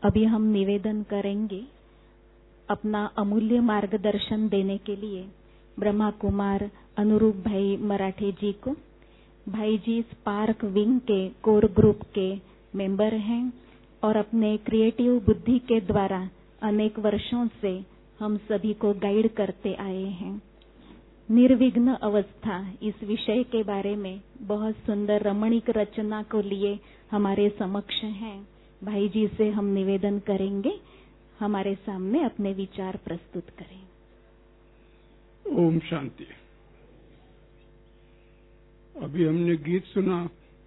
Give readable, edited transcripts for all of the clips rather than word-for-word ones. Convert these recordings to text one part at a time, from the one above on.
अभी हम निवेदन करेंगे अपना अमूल्य मार्गदर्शन देने के लिए ब्रह्मा कुमार अनुरूप भाई मराठे जी को। भाई जी स्पार्क विंग के कोर ग्रुप के मेंबर हैं और अपने क्रिएटिव बुद्धि के द्वारा अनेक वर्षों से हम सभी को गाइड करते आए हैं। निर्विघ्न अवस्था इस विषय के बारे में बहुत सुंदर रमणीक रचना को लिए हमारे समक्ष हैं। भाई जी से हम निवेदन करेंगे हमारे सामने अपने विचार प्रस्तुत करें। ओम शांति। अभी हमने गीत सुना,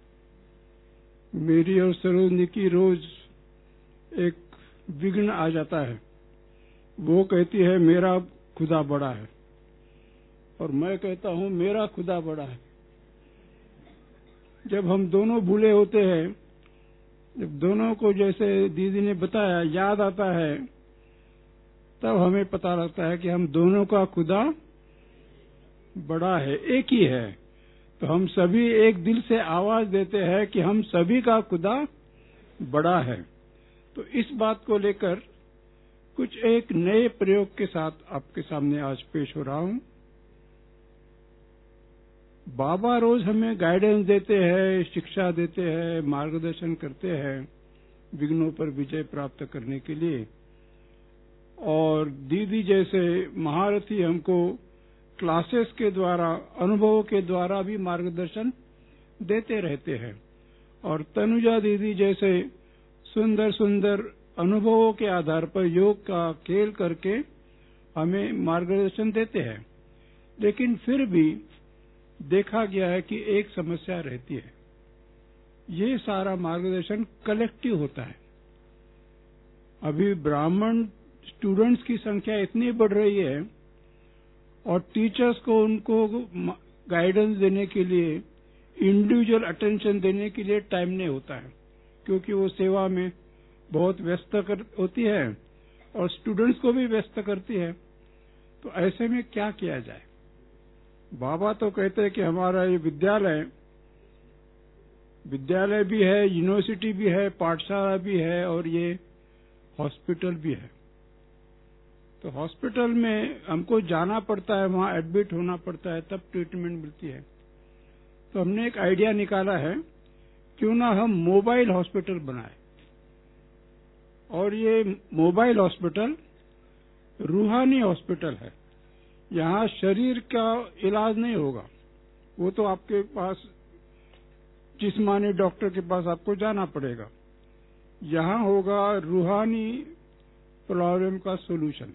मेरी और सरोजनी की रोज एक विघ्न आ जाता है। वो कहती है मेरा खुदा बड़ा है और मैं कहता हूं मेरा खुदा बड़ा है। जब हम दोनों भूले होते हैं, जब दोनों को जैसे दीदी ने बताया याद आता है, तब हमें पता लगता है कि हम दोनों का खुदा बड़ा है, एक ही है। तो हम सभी एक दिल से आवाज देते हैं कि हम सभी का खुदा बड़ा है। तो इस बात को लेकर कुछ एक नए प्रयोग के साथ आपके सामने आज पेश हो रहा हूं। बाबा रोज हमें गाइडेंस देते हैं, शिक्षा देते हैं, मार्गदर्शन करते हैं विघ्नों पर विजय प्राप्त करने के लिए। और दीदी जैसे महारथी हमको क्लासेस के द्वारा, अनुभवों के द्वारा भी मार्गदर्शन देते रहते हैं। और तनुजा दीदी जैसे सुंदर सुंदर अनुभवों के आधार पर योग का खेल करके हमें मार्गदर्शन देते हैं। लेकिन फिर भी देखा गया है कि एक समस्या रहती है। ये सारा मार्गदर्शन कलेक्टिव होता है। अभी ब्राह्मण स्टूडेंट्स की संख्या इतनी बढ़ रही है और टीचर्स को उनको गाइडेंस देने के लिए, इंडिविजुअल अटेंशन देने के लिए टाइम नहीं होता है, क्योंकि वो सेवा में बहुत व्यस्त होती है और स्टूडेंट्स को भी व्यस्त करती है। तो ऐसे में क्या किया जाए? बाबा तो कहते हैं कि हमारा ये विद्यालय भी है, यूनिवर्सिटी भी है, पाठशाला भी है और ये हॉस्पिटल भी है। तो हॉस्पिटल में हमको जाना पड़ता है, वहां एडमिट होना पड़ता है, तब ट्रीटमेंट मिलती है। तो हमने एक आइडिया निकाला है, क्यों ना हम मोबाइल हॉस्पिटल बनाए। और ये मोबाइल हॉस्पिटल रूहानी हॉस्पिटल है। यहाँ शरीर का इलाज नहीं होगा, वो तो आपके पास जिस्मानी डॉक्टर के पास आपको जाना पड़ेगा। यहाँ होगा रूहानी प्रॉब्लम का सॉल्यूशन।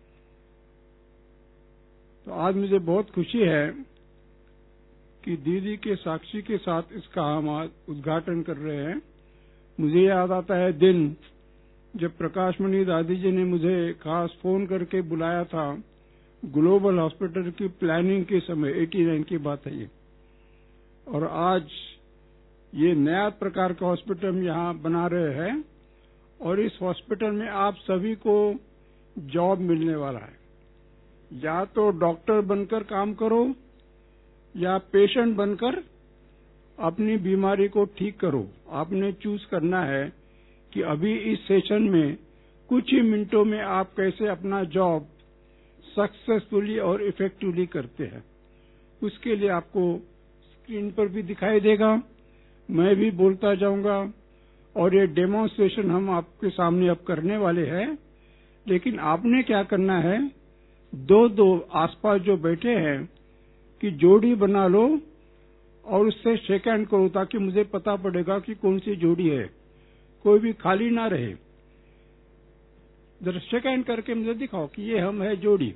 तो आज मुझे बहुत खुशी है कि दीदी के साक्षी के साथ इसका हम आज उद्घाटन कर रहे हैं। मुझे याद आता है दिन जब प्रकाशमणि दादी जी ने मुझे खास फोन करके बुलाया था ग्लोबल हॉस्पिटल की प्लानिंग के समय, 89 की बात है ये। और आज ये नया प्रकार का हॉस्पिटल हम यहाँ बना रहे हैं और इस हॉस्पिटल में आप सभी को जॉब मिलने वाला है। या तो डॉक्टर बनकर काम करो या पेशेंट बनकर अपनी बीमारी को ठीक करो। आपने चूज करना है कि अभी इस सेशन में कुछ ही मिनटों में आप कैसे अपना जॉब सक्सेसफुली और इफेक्टिवली करते हैं। उसके लिए आपको स्क्रीन पर भी दिखाई देगा, मैं भी बोलता जाऊंगा और ये डेमोन्स्ट्रेशन हम आपके सामने अब करने वाले हैं। लेकिन आपने क्या करना है, दो आसपास जो बैठे हैं कि जोड़ी बना लो और उससे शेक हैंड करो, ताकि मुझे पता पड़ेगा कि कौन सी जोड़ी है, कोई भी खाली ना रहे। जरा शेक हैंड करके मुझे दिखाओ कि ये हम है जोड़ी।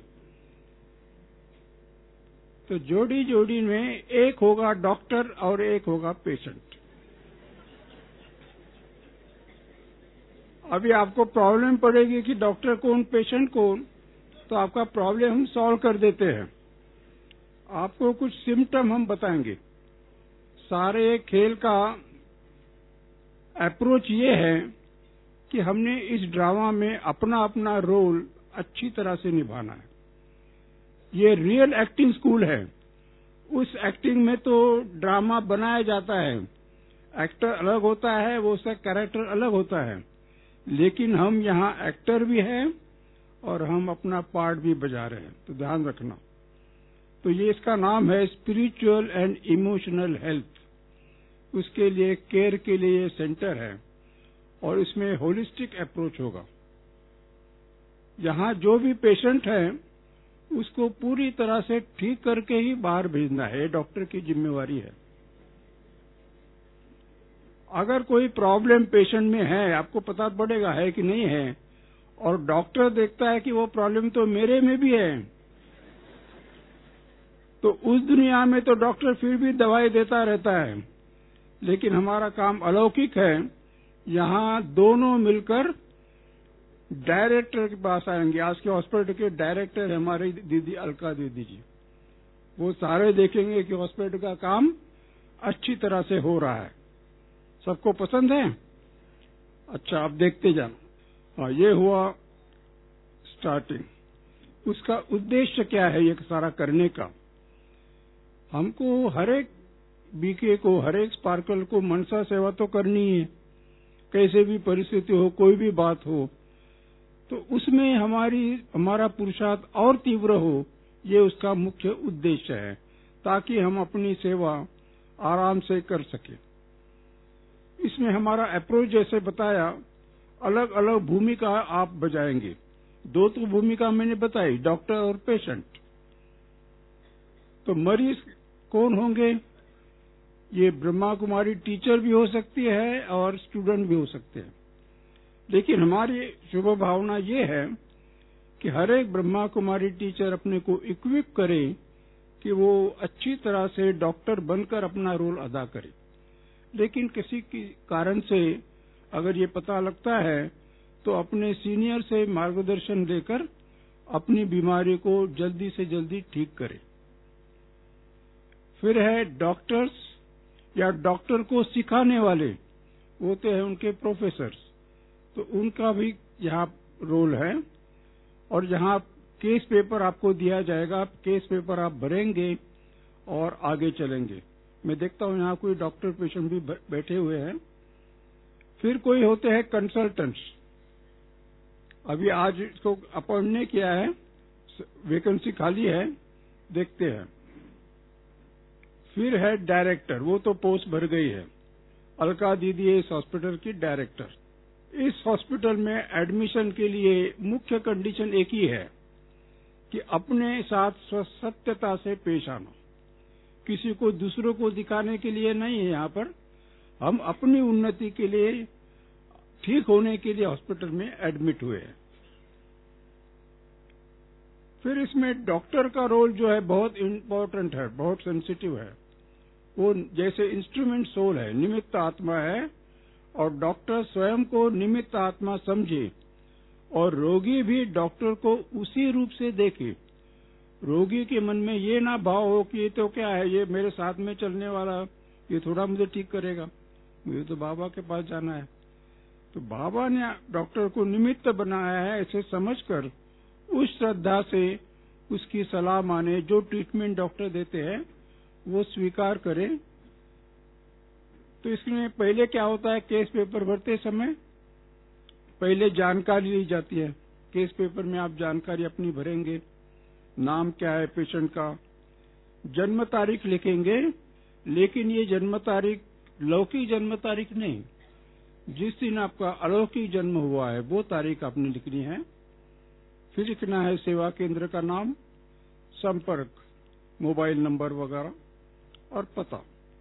तो जोड़ी में एक होगा डॉक्टर और एक होगा पेशेंट। अभी आपको प्रॉब्लम पड़ेगी कि डॉक्टर कौन, पेशेंट कौन, तो आपका प्रॉब्लम हम सॉल्व कर देते हैं। आपको कुछ सिम्टम हम बताएंगे। सारे खेल का अप्रोच ये है कि हमने इस ड्रामा में अपना अपना रोल अच्छी तरह से निभाना है। ये रियल एक्टिंग स्कूल है। उस एक्टिंग में तो ड्रामा बनाया जाता है, एक्टर अलग होता है, वो उसका कैरेक्टर अलग होता है। लेकिन हम यहाँ एक्टर भी हैं और हम अपना पार्ट भी बजा रहे हैं, तो ध्यान रखना। तो ये इसका नाम है स्पिरिचुअल एंड इमोशनल हेल्थ। उसके लिए केयर के लिए ये सेंटर है और इसमें होलिस्टिक अप्रोच होगा। यहाँ जो भी पेशेंट है उसको पूरी तरह से ठीक करके ही बाहर भेजना है, डॉक्टर की जिम्मेवारी है। अगर कोई प्रॉब्लम पेशेंट में है, आपको पता पड़ेगा है कि नहीं है, और डॉक्टर देखता है कि वो प्रॉब्लम तो मेरे में भी है, तो उस दुनिया में तो डॉक्टर फिर भी दवाई देता रहता है। लेकिन हमारा काम अलौकिक है। यहाँ दोनों मिलकर डायरेक्टर के पास आएंगे। आज के हॉस्पिटल के डायरेक्टर हमारी दीदी अलका दीदी जी, वो सारे देखेंगे कि हॉस्पिटल का काम अच्छी तरह से हो रहा है। सबको पसंद है? अच्छा, आप देखते जाना। हाँ, ये हुआ स्टार्टिंग। उसका उद्देश्य क्या है ये सारा करने का? हमको हर एक बीके को, हर एक स्पार्कल को मनसा सेवा तो करनी है, कैसे भी परिस्थिति हो, कोई भी बात हो, तो उसमें हमारा पुरुषार्थ और तीव्र हो, ये उसका मुख्य उद्देश्य है, ताकि हम अपनी सेवा आराम से कर सके। इसमें हमारा अप्रोच जैसे बताया, अलग अलग भूमिका आप बजाएंगे। दो तो भूमिका मैंने बताई, डॉक्टर और पेशेंट। तो मरीज कौन होंगे? ये ब्रह्मा कुमारी टीचर भी हो सकती है और स्टूडेंट भी हो सकते हैं। लेकिन हमारी शुभ भावना ये है कि हर एक ब्रह्मा कुमारी टीचर अपने को इक्विप करे कि वो अच्छी तरह से डॉक्टर बनकर अपना रोल अदा करे। लेकिन किसी के कारण से अगर ये पता लगता है तो अपने सीनियर से मार्गदर्शन लेकर अपनी बीमारी को जल्दी से जल्दी ठीक करे। फिर है डॉक्टर्स या डॉक्टर को सिखाने वाले, वो तो है उनके प्रोफेसर्स, तो उनका भी यहाँ रोल है। और यहाँ केस पेपर आपको दिया जाएगा, केस पेपर आप भरेंगे और आगे चलेंगे। मैं देखता हूँ यहाँ कोई डॉक्टर पेशेंट भी बैठे हुए हैं। फिर कोई होते हैं कंसल्टेंट्स। अभी आज इसको अपॉइंट नहीं किया है, वैकेंसी खाली है, देखते हैं। फिर है डायरेक्टर, वो तो पोस्ट भर गई है। अलका दीदी है इस हॉस्पिटल की डायरेक्टर। इस हॉस्पिटल में एडमिशन के लिए मुख्य कंडीशन एक ही है कि अपने साथ सत्यता से पेश आना। किसी को दूसरों को दिखाने के लिए नहीं है। यहाँ पर हम अपनी उन्नति के लिए, ठीक होने के लिए हॉस्पिटल में एडमिट हुए हैं। फिर इसमें डॉक्टर का रोल जो है बहुत इम्पोर्टेंट है, बहुत सेंसिटिव है। वो जैसे इंस्ट्रूमेंट सोल है, निमित्त आत्मा है, और डॉक्टर स्वयं को निमित्त आत्मा समझे और रोगी भी डॉक्टर को उसी रूप से देखे। रोगी के मन में ये ना भाव हो कि ये तो क्या है, ये मेरे साथ में चलने वाला, ये थोड़ा मुझे ठीक करेगा, मुझे तो बाबा के पास जाना है। तो बाबा ने डॉक्टर को निमित्त बनाया है, ऐसे समझकर उस श्रद्धा से उसकी सलाह माने, जो ट्रीटमेंट डॉक्टर देते हैं वो स्वीकार करें। तो इसमें पहले क्या होता है, केस पेपर भरते समय पहले जानकारी ली जाती है। केस पेपर में आप जानकारी अपनी भरेंगे, नाम क्या है पेशेंट का, जन्म तारीख लिखेंगे। लेकिन ये जन्म तारीख लौकिक जन्म तारीख नहीं, जिस दिन आपका अलौकिक जन्म हुआ है वो तारीख आपने लिखनी है। फिर लिखना है सेवा केंद्र का नाम, संपर्क, मोबाइल नंबर वगैरह और पता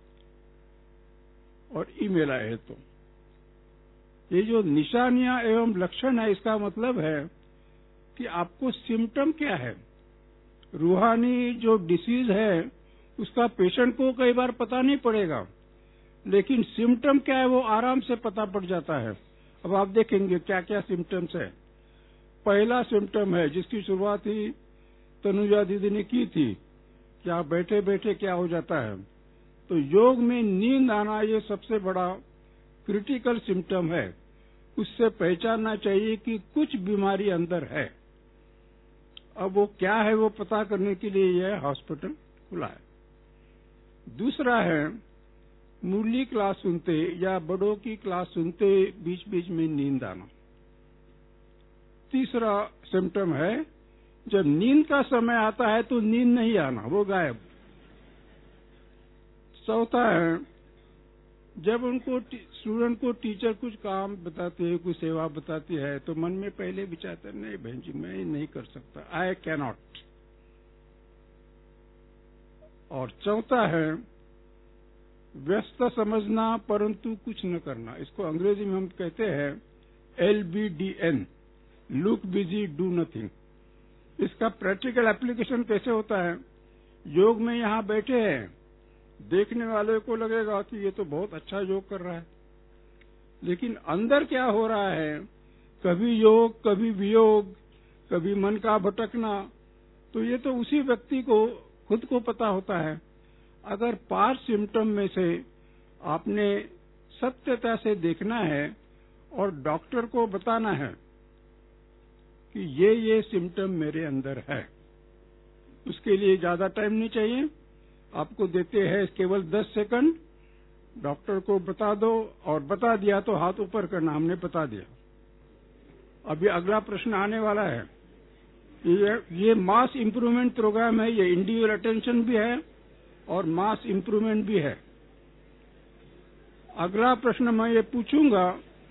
और ईमेल आए। तो ये जो निशानियां एवं लक्षण है, इसका मतलब है कि आपको सिम्टम क्या है। रूहानी जो डिसीज है उसका पेशेंट को कई बार पता नहीं पड़ेगा, लेकिन सिम्टम क्या है वो आराम से पता पड़ जाता है। अब आप देखेंगे क्या क्या सिम्टम्स है। पहला सिम्टम है जिसकी शुरुआत ही तनुजा दीदी ने की थी, कि आप बैठे बैठे क्या हो जाता है। तो योग में नींद आना ये सबसे बड़ा क्रिटिकल सिम्टम है। उससे पहचानना चाहिए कि कुछ बीमारी अंदर है। अब वो क्या है वो पता करने के लिए यह हॉस्पिटल खुला है। दूसरा है मुरली क्लास सुनते या बड़ों की क्लास सुनते बीच बीच में नींद आना। तीसरा सिम्टम है, जब नींद का समय आता है तो नींद नहीं आना, वो गायब। चौथा है, जब उनको स्टूडेंट को टीचर कुछ काम बताती है, कुछ सेवा बताती है, तो मन में पहले विचारता है, नहीं बहन जी मैं नहीं कर सकता, आई कैन नॉट। और चौथा है व्यस्त समझना परंतु कुछ न करना। इसको अंग्रेजी में हम कहते हैं LBDN, look busy do nothing. इसका प्रैक्टिकल एप्लीकेशन कैसे होता है? योग में यहाँ बैठे हैं, देखने वाले को लगेगा कि ये तो बहुत अच्छा योग कर रहा है, लेकिन अंदर क्या हो रहा है, कभी योग, कभी वियोग, कभी मन का भटकना, तो ये तो उसी व्यक्ति को खुद को पता होता है। अगर 5 सिम्टम में से आपने सत्यता से देखना है और डॉक्टर को बताना है कि ये सिम्टम मेरे अंदर है, उसके लिए ज्यादा टाइम नहीं चाहिए, आपको देते हैं केवल 10 सेकंड, डॉक्टर को बता दो, और बता दिया तो हाथ ऊपर करना, हमने बता दिया। अभी अगला प्रश्न आने वाला है। ये मास इम्प्रूवमेंट प्रोग्राम है, ये इंडिविजुअल अटेंशन भी है और मास इम्प्रूवमेंट भी है। अगला प्रश्न मैं ये पूछूंगा,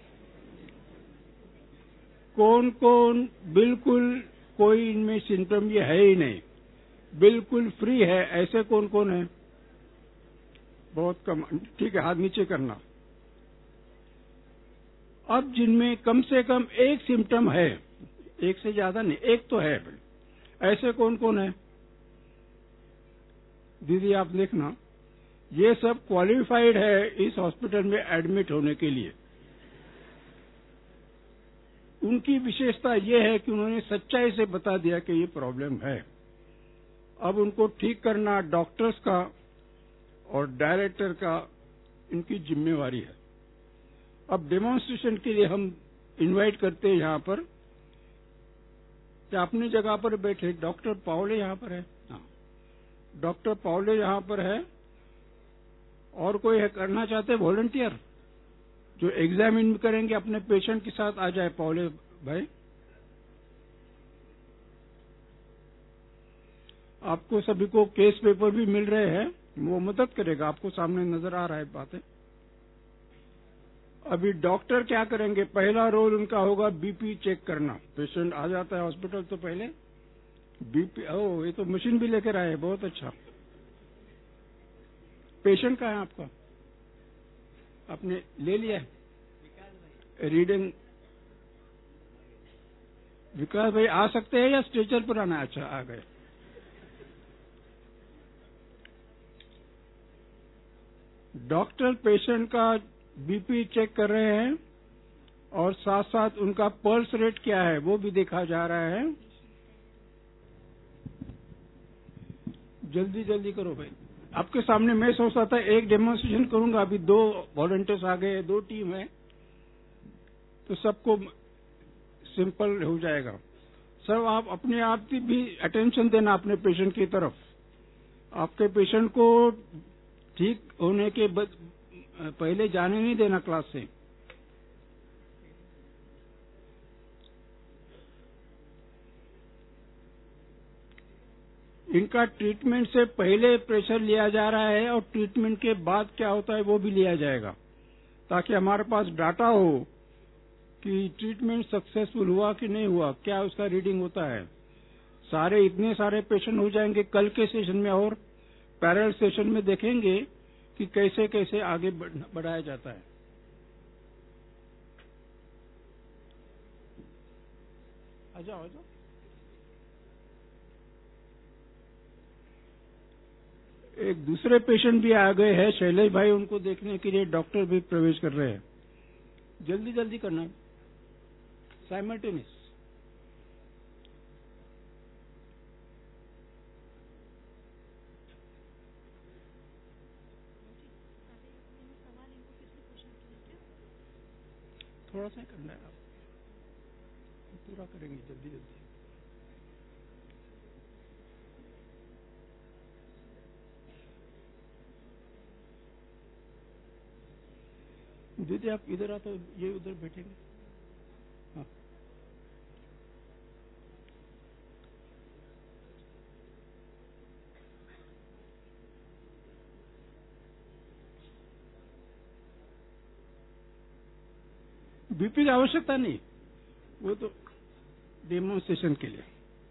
कौन कौन बिल्कुल कोई इनमें सिम्टम ये है ही नहीं, बिल्कुल फ्री है, ऐसे कौन कौन है? बहुत कम। ठीक है, हाथ नीचे करना। अब जिनमें कम से कम एक सिम्टम है, एक से ज्यादा नहीं, एक तो है, ऐसे कौन कौन है? दीदी आप देखना, ये सब क्वालिफाइड है इस हॉस्पिटल में एडमिट होने के लिए। उनकी विशेषता ये है कि उन्होंने सच्चाई से बता दिया कि ये प्रॉब्लम है। अब उनको ठीक करना डॉक्टर्स का और डायरेक्टर का, इनकी जिम्मेवारी है। अब डेमोन्स्ट्रेशन के लिए हम इनवाइट करते हैं यहाँ पर, कि अपनी जगह पर बैठे। डॉक्टर पावले यहाँ पर है, हाँ डॉक्टर पावले यहाँ पर है, और कोई है करना चाहते वॉलंटियर जो एग्जामिन करेंगे अपने पेशेंट के साथ? आ जाए पावले भाई। आपको सभी को केस पेपर भी मिल रहे हैं, वो मदद करेगा, आपको सामने नजर आ रहा है बातें। अभी डॉक्टर क्या करेंगे? पहला रोल उनका होगा बीपी चेक करना। पेशेंट आ जाता है हॉस्पिटल तो पहले बीपी, ओह ये तो मशीन भी लेकर आए, बहुत अच्छा। पेशेंट कहाँ है आपका? आपने ले लिया है? रीडिंग विकास भाई आ सकते हैं या स्ट्रेचर पर आना? अच्छा आ गए। डॉक्टर पेशेंट का बीपी चेक कर रहे हैं और साथ साथ उनका पल्स रेट क्या है वो भी देखा जा रहा है। जल्दी जल्दी करो भाई, आपके सामने मैं सोचता था एक डेमोन्स्ट्रेशन करूंगा, अभी 2 वॉलंटियर्स आ गए, 2 टीम है, तो सबको सिंपल हो जाएगा। सब आप अपने आप की भी अटेंशन देना अपने पेशेंट की तरफ। आपके पेशेंट को ठीक होने के पहले जाने नहीं देना क्लास से। इनका ट्रीटमेंट से पहले प्रेशर लिया जा रहा है और ट्रीटमेंट के बाद क्या होता है वो भी लिया जाएगा, ताकि हमारे पास डाटा हो कि ट्रीटमेंट सक्सेसफुल हुआ कि नहीं हुआ, क्या उसका रीडिंग होता है। सारे इतने सारे पेशेंट हो जाएंगे कल के सेशन में, और पैरेलल सेशन में देखेंगे कि कैसे कैसे आगे बढ़ाया जाता है। आ जाओ आ जाओ। एक दूसरे पेशेंट भी आ गए हैं, शैलेश भाई, उनको देखने के लिए डॉक्टर भी प्रवेश कर रहे हैं। जल्दी जल्दी करना, साइमल्टेनियस। थोड़ा सा करना है, आप पूरा करेंगे जल्दी जल्दी। दीदी आप इधर आ तो ये उधर बैठेंगे। हाँ बीपी की आवश्यकता नहीं, वो तो डेमोन्स्ट्रेशन के लिए।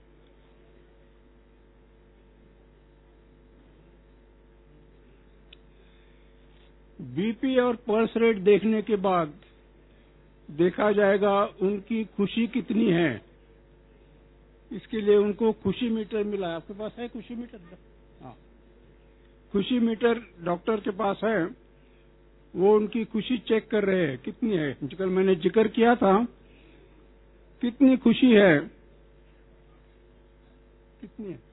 बीपी और पल्स रेट देखने के बाद देखा जाएगा उनकी खुशी कितनी है। इसके लिए उनको खुशी मीटर मिला है। आपके पास है खुशी मीटर? हाँ, खुशी मीटर डॉक्टर के पास है। वो उनकी खुशी चेक कर रहे हैं कितनी है। कल मैंने जिक्र किया था कितनी खुशी है, कितनी है।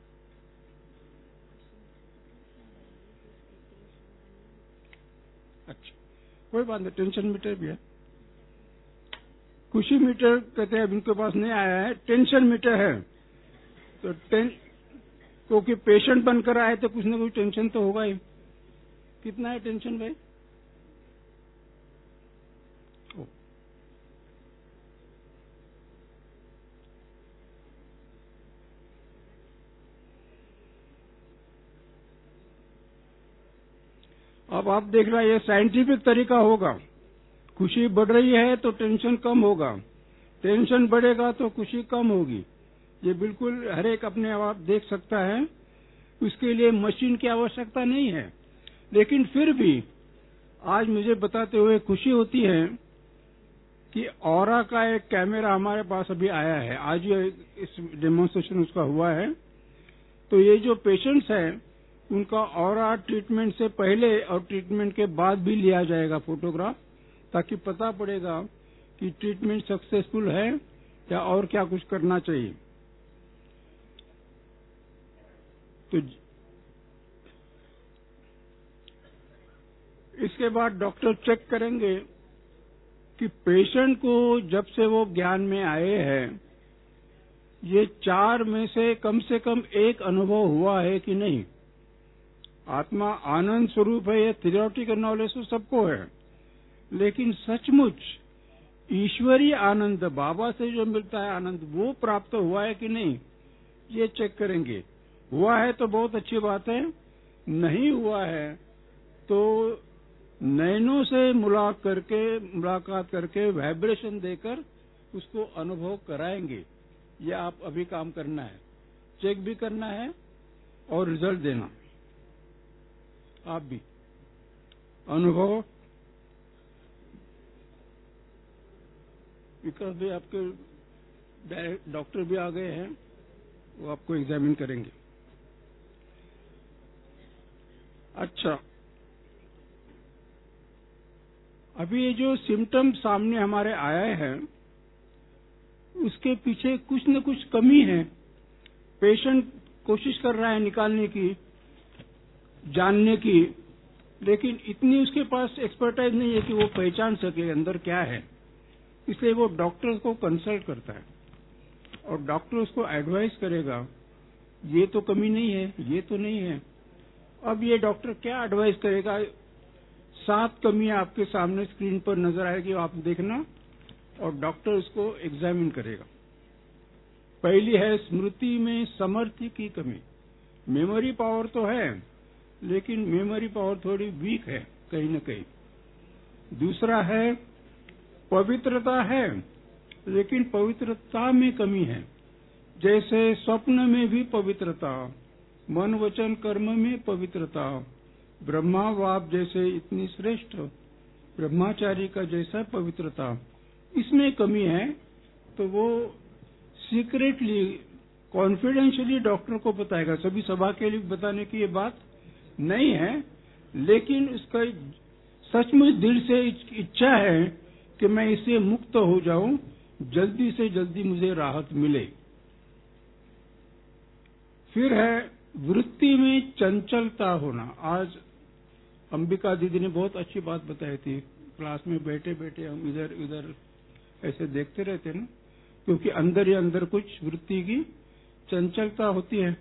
अच्छा, कोई बात नहीं, टेंशन मीटर भी है। खुशी मीटर कहते हैं अब इनके पास नहीं आया है, टेंशन मीटर है। तो क्योंकि पेशेंट बनकर आए तो कुछ न कुछ टेंशन तो होगा ही। कितना है टेंशन भाई? अब आप देख रहे हैं ये साइंटिफिक तरीका होगा। खुशी बढ़ रही है तो टेंशन कम होगा, टेंशन बढ़ेगा तो खुशी कम होगी। ये बिल्कुल हर एक अपने आप देख सकता है। उसके लिए मशीन की आवश्यकता नहीं है। लेकिन फिर भी आज मुझे बताते हुए खुशी होती है कि ऑरा का एक कैमरा हमारे पास अभी आया है। आज ये इस डेमोन्स्ट्रेशन उसका हुआ है। तो ये जो पेशेंट्स हैं उनका ऑरा ट्रीटमेंट से पहले और ट्रीटमेंट के बाद भी लिया जाएगा फोटोग्राफ, ताकि पता पड़ेगा कि ट्रीटमेंट सक्सेसफुल है या और क्या कुछ करना चाहिए। तो इसके बाद डॉक्टर चेक करेंगे कि पेशेंट को जब से वो ज्ञान में आए हैं ये 4 में से कम एक अनुभव हुआ है कि नहीं। आत्मा आनंद स्वरूप है, ये थियोरेटिकल नॉलेज तो सबको है, लेकिन सचमुच ईश्वरीय आनंद बाबा से जो मिलता है आनंद वो प्राप्त हुआ है कि नहीं, ये चेक करेंगे। हुआ है तो बहुत अच्छी बात है, नहीं हुआ है तो नयनों से मुलाकात करके वाइब्रेशन देकर उसको अनुभव कराएंगे। ये आप अभी काम करना है, चेक भी करना है और रिजल्ट देना। आप भी अनुभव विकास भी आपके डॉक्टर भी आ गए हैं, वो आपको एग्जामिन करेंगे। अच्छा, अभी ये जो सिम्टम सामने हमारे आए हैं उसके पीछे कुछ न कुछ कमी है। पेशेंट कोशिश कर रहा है निकालने की, जानने की, लेकिन इतनी उसके पास एक्सपर्टाइज नहीं है कि वो पहचान सके अंदर क्या है। इसलिए वो डॉक्टर को कंसल्ट करता है और डॉक्टर उसको एडवाइस करेगा ये तो कमी नहीं है, ये तो नहीं है। अब ये डॉक्टर क्या एडवाइस करेगा, 7 कमियां आपके सामने स्क्रीन पर नजर आएगी, आप देखना और डॉक्टर उसको एग्जामिन करेगा। पहली है स्मृति में सामर्थ्य की कमी। मेमोरी पावर तो है लेकिन मेमोरी पावर थोड़ी वीक है कहीं न कहीं। दूसरा है पवित्रता है लेकिन पवित्रता में कमी है। जैसे स्वप्न में भी पवित्रता, मन वचन कर्म में पवित्रता, ब्रह्मा बाप जैसे इतनी श्रेष्ठ ब्रह्मचारी का जैसा पवित्रता, इसमें कमी है। तो वो सीक्रेटली कॉन्फिडेंशियली डॉक्टर को बताएगा। सभी सभा के लिए बताने की ये बात नहीं है, लेकिन उसका सचमुच दिल से इच्छा है कि मैं इससे मुक्त हो जाऊं, जल्दी से जल्दी मुझे राहत मिले। फिर है वृत्ति में चंचलता होना। आज अंबिका दीदी ने बहुत अच्छी बात बताई थी। क्लास में बैठे बैठे हम इधर उधर ऐसे देखते रहते ना, क्योंकि अंदर ही अंदर कुछ वृत्ति की चंचलता होती है।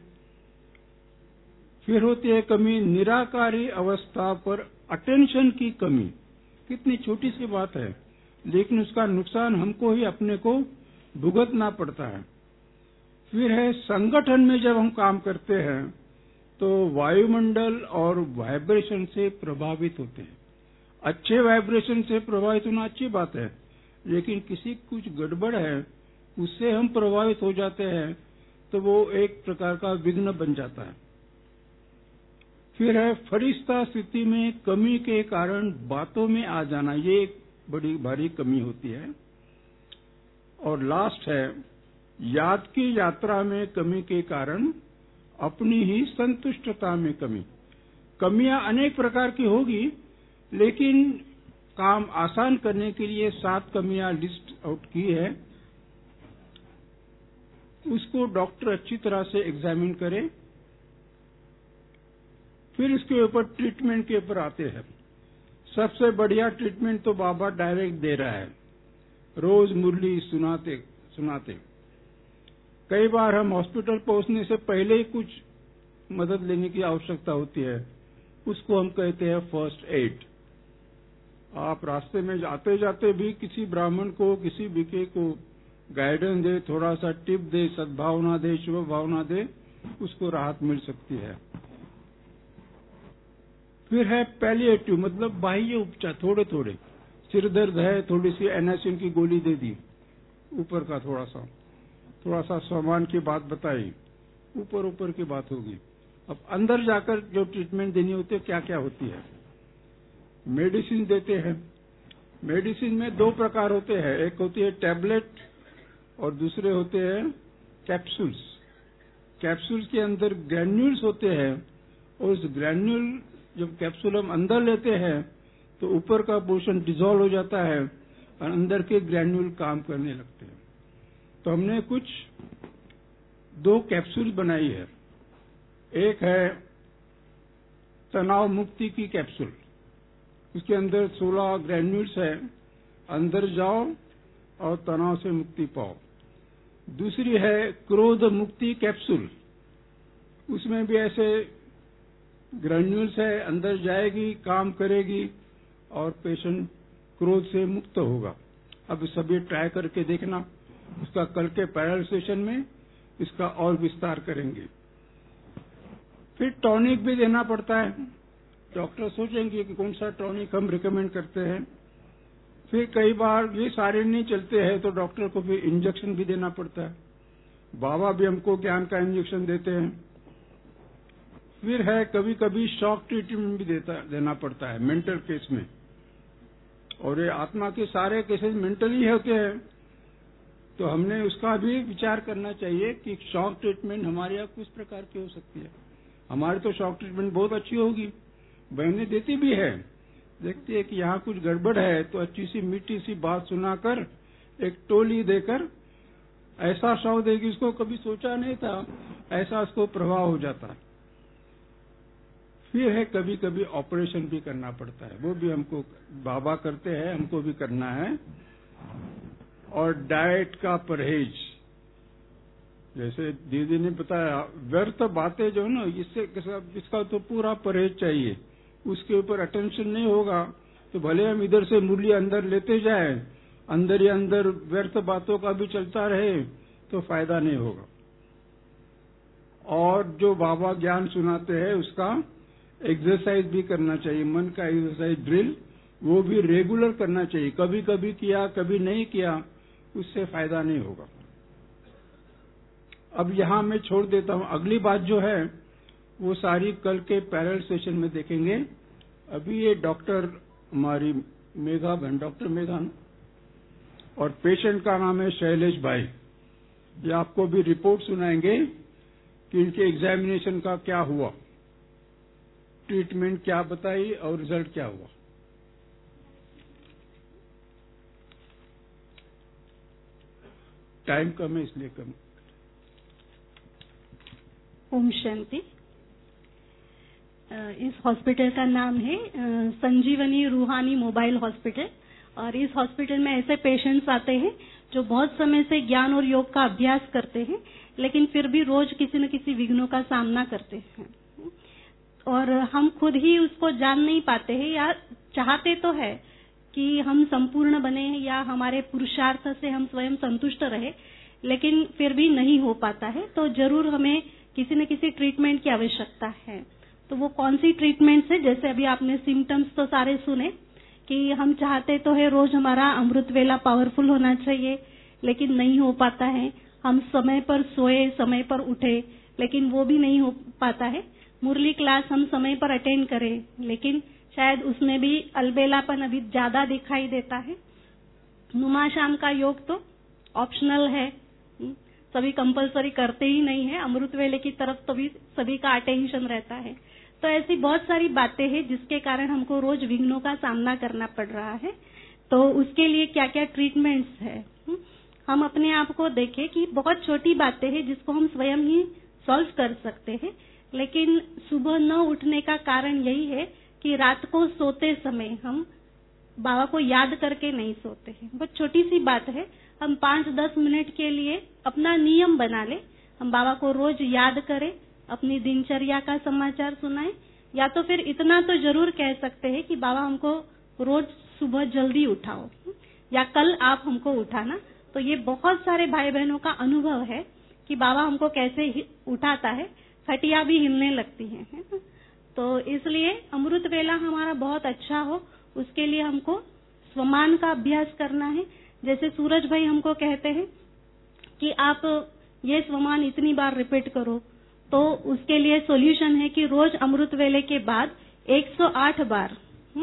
फिर होती है कमी निराकारी अवस्था पर अटेंशन की कमी। कितनी छोटी सी बात है लेकिन उसका नुकसान हमको ही अपने को भुगतना पड़ता है। फिर है संगठन में जब हम काम करते हैं तो वायुमंडल और वाइब्रेशन से प्रभावित होते हैं। अच्छे वाइब्रेशन से प्रभावित होना अच्छी बात है, लेकिन किसी कुछ गड़बड़ है उससे हम प्रभावित हो जाते हैं तो वो एक प्रकार का विघ्न बन जाता है। फिर है फरिश्ता स्थिति में कमी के कारण बातों में आ जाना, ये एक बड़ी भारी कमी होती है। और लास्ट है याद की यात्रा में कमी के कारण अपनी ही संतुष्टता में कमी। कमियां अनेक प्रकार की होगी, लेकिन काम आसान करने के लिए 7 कमियां लिस्ट आउट की है। उसको डॉक्टर अच्छी तरह से एग्जामिन करे, फिर इसके ऊपर ट्रीटमेंट के ऊपर आते हैं। सबसे बढ़िया ट्रीटमेंट तो बाबा डायरेक्ट दे रहा है, रोज मुरली सुनाते सुनाते। कई बार हम हॉस्पिटल पहुंचने से पहले ही कुछ मदद लेने की आवश्यकता होती है, उसको हम कहते हैं फर्स्ट एड। आप रास्ते में जाते जाते भी किसी ब्राह्मण को, किसी भिखे को गाइडेंस दे, थोड़ा सा टिप दे, सद्भावना दे, शुभ भावना दे, उसको राहत मिल सकती है। फिर है पैलिएटिव, मतलब बाह्य उपचार, थोड़े थोड़े। सिर दर्द है, थोड़ी सी एनासिन की गोली दे दी, ऊपर का थोड़ा सा सामान की बात बताई, ऊपर ऊपर की बात होगी। अब अंदर जाकर जो ट्रीटमेंट देनी होती है, क्या क्या होती है। मेडिसिन देते हैं। मेडिसिन में 2 प्रकार होते हैं, एक होती है टैबलेट और दूसरे होते हैं कैप्सूल्स। कैप्सूल्स के अंदर ग्रैन्यूल्स होते हैं, और उस ग्रैन्यूल जब कैप्सूल हम अंदर लेते हैं तो ऊपर का पोर्शन डिसॉल्व हो जाता है और अंदर के ग्रैन्यूल काम करने लगते हैं। तो हमने कुछ 2 कैप्सूल बनाई है। एक है तनाव मुक्ति की कैप्सूल, उसके अंदर 16 ग्रैन्यूल्स है, अंदर जाओ और तनाव से मुक्ति पाओ। दूसरी है क्रोध मुक्ति कैप्सूल, उसमें भी ऐसे ग्रैन्यूल्स है, अंदर जाएगी, काम करेगी और पेशेंट क्रोध से मुक्त होगा। अब सभी ट्राई करके देखना, उसका कल के पैरल सेशन में इसका और विस्तार करेंगे। फिर टॉनिक भी देना पड़ता है। डॉक्टर सोचेंगे कि कौन सा टॉनिक हम रिकमेंड करते हैं। फिर कई बार ये सारे नहीं चलते हैं तो डॉक्टर को फिर इंजेक्शन भी देना पड़ता है। बाबा भी हमको ज्ञान का इंजेक्शन देते हैं। फिर है कभी कभी शॉक ट्रीटमेंट भी देना पड़ता है मेंटल केस में, और ये आत्मा के सारे केसेस मेंटल ही होते हैं, तो हमने उसका भी विचार करना चाहिए कि शॉक ट्रीटमेंट हमारे यहाँ किस प्रकार की हो सकती है। हमारी तो शॉक ट्रीटमेंट बहुत अच्छी होगी, बहनें देती भी है, देखती है कि यहाँ कुछ गड़बड़ है तो अच्छी सी मीठी सी बात सुनाकर एक टोली देकर ऐसा शॉक देगी, उसको कभी सोचा नहीं था, ऐसा उसको प्रभाव हो जाता है। फिर है कभी कभी ऑपरेशन भी करना पड़ता है, वो भी हमको बाबा करते हैं, हमको भी करना है। और डाइट का परहेज, जैसे दीदी ने बताया, व्यर्थ बातें जो है ना, इसका तो पूरा परहेज चाहिए। उसके ऊपर अटेंशन नहीं होगा तो भले हम इधर से मुरली अंदर लेते जाएं, अंदर ही अंदर व्यर्थ बातों का भी चलता रहे तो फायदा नहीं होगा। और जो बाबा ज्ञान सुनाते हैं उसका एक्सरसाइज भी करना चाहिए, मन का एक्सरसाइज ड्रिल, वो भी रेगुलर करना चाहिए। कभी कभी किया, कभी नहीं किया, उससे फायदा नहीं होगा। अब यहाँ मैं छोड़ देता हूँ, अगली बात जो है वो सारी कल के पैरल सेशन में देखेंगे। अभी ये डॉक्टर हमारी मेघा बहन, डॉक्टर मेघा, और पेशेंट का नाम है शैलेश भाई। ये आपको भी रिपोर्ट सुनाएंगे कि इनके एग्जामिनेशन का क्या हुआ, ट्रीटमेंट क्या बताई और रिजल्ट क्या हुआ। टाइम कम है इसलिए कम। ओम शांति। इस हॉस्पिटल का नाम है संजीवनी रूहानी मोबाइल हॉस्पिटल, और इस हॉस्पिटल में ऐसे पेशेंट्स आते हैं जो बहुत समय से ज्ञान और योग का अभ्यास करते हैं, लेकिन फिर भी रोज किसी न किसी विघ्नों का सामना करते हैं, और हम खुद ही उसको जान नहीं पाते हैं, या चाहते तो है कि हम संपूर्ण बने या हमारे पुरुषार्थ से हम स्वयं संतुष्ट रहे, लेकिन फिर भी नहीं हो पाता है। तो जरूर हमें किसी न किसी ट्रीटमेंट की आवश्यकता है। तो वो कौन सी ट्रीटमेंट है, जैसे अभी आपने सिम्टम्स तो सारे सुने कि हम चाहते तो है रोज हमारा अमृत वेला पावरफुल होना चाहिए, लेकिन नहीं हो पाता है। हम समय पर सोए, समय पर उठे, लेकिन वो भी नहीं हो पाता है। मुरली क्लास हम समय पर अटेंड करें, लेकिन शायद उसमें भी अलबेलापन अभी ज्यादा दिखाई देता है। नुमा शाम का योग तो ऑप्शनल है, सभी कंपलसरी करते ही नहीं है। अमृत वेले की तरफ तो भी सभी का अटेंशन रहता है। तो ऐसी बहुत सारी बातें हैं जिसके कारण हमको रोज विघ्नों का सामना करना पड़ रहा है। तो उसके लिए क्या क्या ट्रीटमेंट्स है, हम अपने आप को देखें कि बहुत छोटी बातें हैं जिसको हम स्वयं ही सॉल्व कर सकते हैं। लेकिन सुबह न उठने का कारण यही है कि रात को सोते समय हम बाबा को याद करके नहीं सोते हैं। बहुत छोटी सी बात है, हम 5-10 मिनट के लिए अपना नियम बना ले, हम बाबा को रोज याद करें, अपनी दिनचर्या का समाचार सुनाएं, या तो फिर इतना तो जरूर कह सकते हैं कि बाबा हमको रोज सुबह जल्दी उठाओ, या कल आप हमको उठाना। तो ये बहुत सारे भाई बहनों का अनुभव है कि बाबा हमको कैसे उठाता है, खटिया भी हिलने लगती है ना? तो इसलिए अमृत वेला हमारा बहुत अच्छा हो, उसके लिए हमको स्वमान का अभ्यास करना है। जैसे सूरज भाई हमको कहते हैं कि आप ये स्वमान इतनी बार रिपीट करो, तो उसके लिए सॉल्यूशन है कि रोज अमृत वेले के बाद 108 बार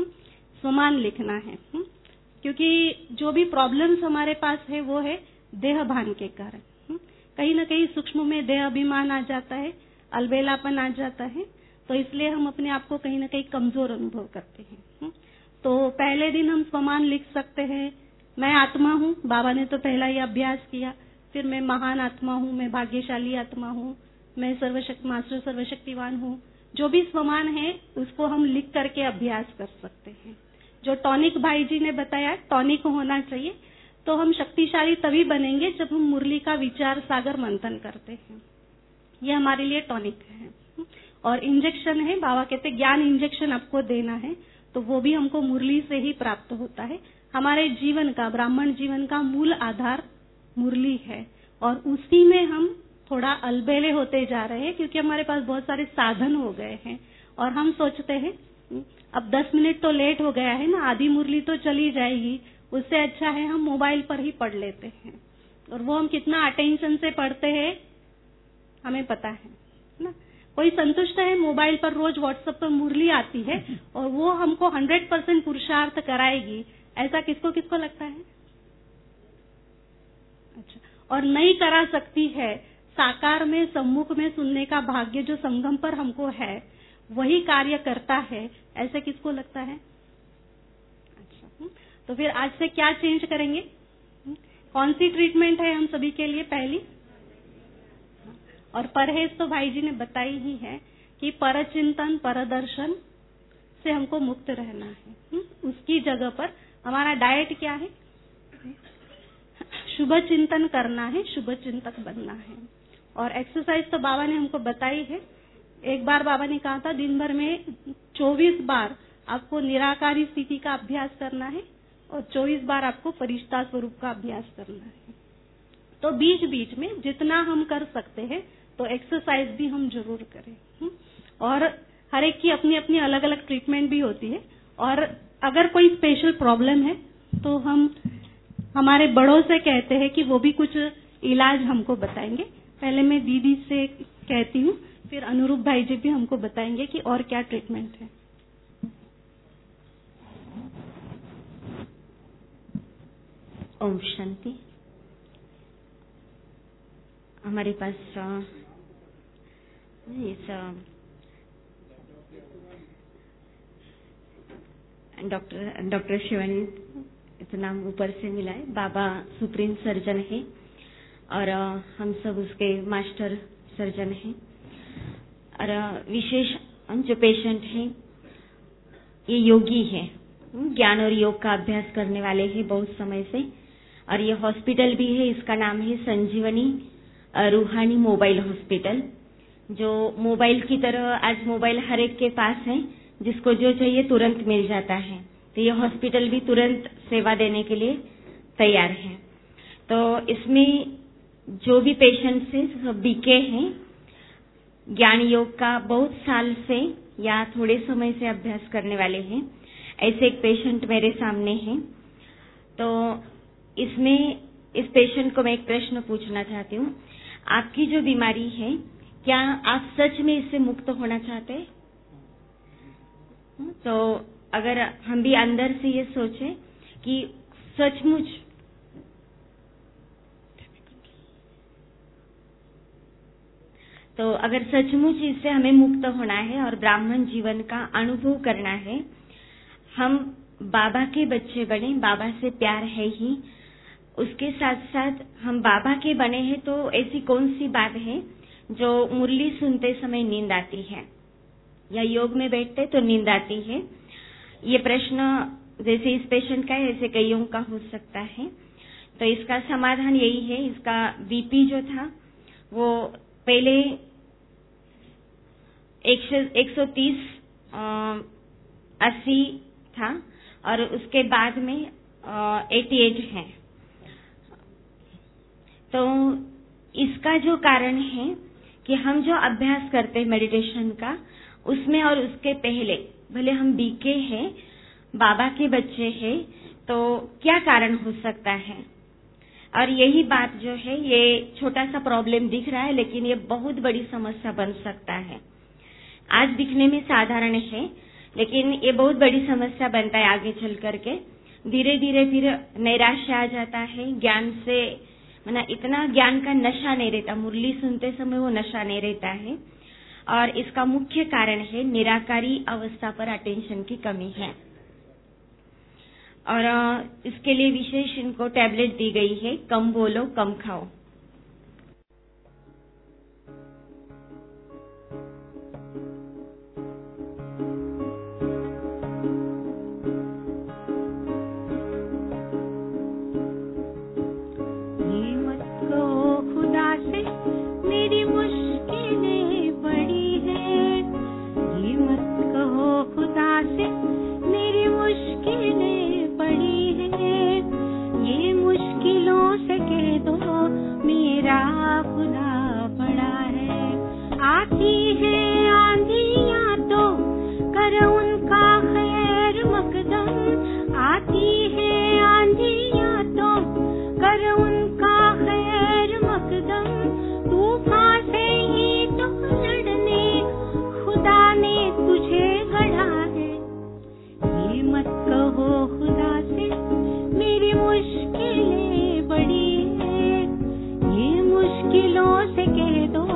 स्वमान लिखना है। क्योंकि जो भी प्रॉब्लम्स हमारे पास है वो है देह भान के कारण। कहीं न कहीं सूक्ष्म में देह अभिमान आ जाता है, अलबेलापन आ जाता है, तो इसलिए हम अपने आप को कहीं न कहीं कमजोर अनुभव करते हैं। तो पहले दिन हम स्वमान लिख सकते हैं, मैं आत्मा हूँ, बाबा ने तो पहला ही अभ्यास किया। फिर मैं महान आत्मा हूँ, मैं भाग्यशाली आत्मा हूँ, मैं मास्टर सर्वशक्तिवान हूँ। जो भी स्वमान है उसको हम लिख करके अभ्यास कर सकते हैं। जो टॉनिक भाई जी ने बताया, टॉनिक होना चाहिए, तो हम शक्तिशाली तभी बनेंगे जब हम मुरली का विचार सागर मंथन करते हैं। ये हमारे लिए टॉनिक है। और इंजेक्शन है, बाबा कहते ज्ञान इंजेक्शन आपको देना है, तो वो भी हमको मुरली से ही प्राप्त होता है। हमारे जीवन का, ब्राह्मण जीवन का मूल आधार मुरली है, और उसी में हम थोड़ा अलबेले होते जा रहे हैं, क्योंकि हमारे पास बहुत सारे साधन हो गए हैं। और हम सोचते हैं अब 10 मिनट तो लेट हो गया है ना, आधी मुरली तो चली जाएगी, उससे अच्छा है हम मोबाइल पर ही पढ़ लेते हैं। और वो हम कितना अटेंशन से पढ़ते हैं हमें पता है ना। कोई संतुष्ट है, मोबाइल पर रोज व्हाट्सएप पर मुरली आती है और वो हमको 100% पुरुषार्थ कराएगी, ऐसा किसको किसको लगता है? अच्छा, और नहीं करा सकती है। साकार में, सम्मुख में सुनने का भाग्य जो संगम पर हमको है, वही कार्य करता है, ऐसे किसको लगता है? अच्छा, तो फिर आज से क्या चेंज करेंगे? कौन सी ट्रीटमेंट है हम सभी के लिए? पहली, और परहेज तो भाई जी ने बताई ही है कि परचिंतन, परदर्शन से हमको मुक्त रहना है। उसकी जगह पर हमारा डाइट क्या है? शुभ चिंतन करना है, शुभ चिंतक बनना है। और एक्सरसाइज तो बाबा ने हमको बताई है। एक बार बाबा ने कहा था दिन भर में 24 बार आपको निराकारी स्थिति का अभ्यास करना है और 24 बार आपको फरिश्ता स्वरूप का अभ्यास करना है। तो बीच बीच में जितना हम कर सकते हैं तो एक्सरसाइज भी हम जरूर करें। और हर एक की अपनी अपनी अलग अलग ट्रीटमेंट भी होती है। और अगर कोई स्पेशल प्रॉब्लम है तो हम हमारे बड़ों से कहते हैं कि वो भी कुछ इलाज हमको बताएंगे। पहले मैं दीदी से कहती हूँ, फिर अनुरूप भाई जी भी हमको बताएंगे कि और क्या ट्रीटमेंट है। ओम शांति। हमारे पास डॉक्टर शिवानी, इतना नाम ऊपर से मिला है। बाबा सुप्रीम सर्जन है और हम सब उसके मास्टर सर्जन हैं। और विशेष जो पेशेंट हैं ये योगी हैं, ज्ञान और योग का अभ्यास करने वाले हैं बहुत समय से। और ये हॉस्पिटल भी है, इसका नाम है संजीवनी रूहानी मोबाइल हॉस्पिटल। जो मोबाइल की तरह आज मोबाइल हर एक के पास है, जिसको जो चाहिए तुरंत मिल जाता है। तो ये हॉस्पिटल भी तुरंत सेवा देने के लिए तैयार है। तो इसमें जो भी पेशेंट्स हैं सब बीके हैं, ज्ञान योग का बहुत साल से या थोड़े समय से अभ्यास करने वाले हैं। ऐसे एक पेशेंट मेरे सामने हैं। तो इसमें इस पेशेंट को मैं एक प्रश्न पूछना चाहती हूँ। आपकी जो बीमारी है, क्या आप सच में इससे मुक्त होना चाहते हैं? तो अगर हम भी अंदर से ये सोचें कि सचमुच अगर सचमुच इससे हमें मुक्त होना है और ब्राह्मण जीवन का अनुभव करना है, हम बाबा के बच्चे बने, बाबा से प्यार है ही, उसके साथ साथ हम बाबा के बने हैं, तो ऐसी कौन सी बात है जो मुरली सुनते समय नींद आती है या योग में बैठते तो नींद आती है? ये प्रश्न जैसे इस पेशेंट का है, ऐसे कईयों का हो सकता है। तो इसका समाधान यही है। इसका बीपी जो था वो पहले 130 80 था और उसके बाद में 88 है। तो इसका जो कारण है कि हम जो अभ्यास करते हैं मेडिटेशन का, उसमें और उसके पहले भले हम बीके हैं, बाबा के बच्चे हैं, तो क्या कारण हो सकता है? और यही बात जो है, ये छोटा सा प्रॉब्लम दिख रहा है, लेकिन ये बहुत बड़ी समस्या बन सकता है। आज दिखने में साधारण है, लेकिन ये बहुत बड़ी समस्या बनता है आगे चल करके। धीरे धीरे फिर नैराश्य आ जाता है, ज्ञान से इतना ज्ञान का नशा नहीं रहता, मुरली सुनते समय वो नशा नहीं रहता है। और इसका मुख्य कारण है निराकारी अवस्था पर अटेंशन की कमी है। और इसके लिए विशेष इनको टैबलेट दी गई है, कम बोलो कम खाओ। ये मत कहो खुदा से मेरी मुश्किलें बड़ी है, ये मत कहो खुदा से मेरी मुश्किलें बड़ी है, ये मुश्किलों से कह दो मेरा खुदा बड़ा है। आती है आंधियां तो कर उनका खैर मकदम, आती है आंधियां तो कर उनका खैर मकदम, तूफान से ही तो लड़ने खुदा ने तुझे गढ़ा है। ये मत कहो खुदा से मेरी मुश्किलें बड़ी है, ये मुश्किलों से कह दो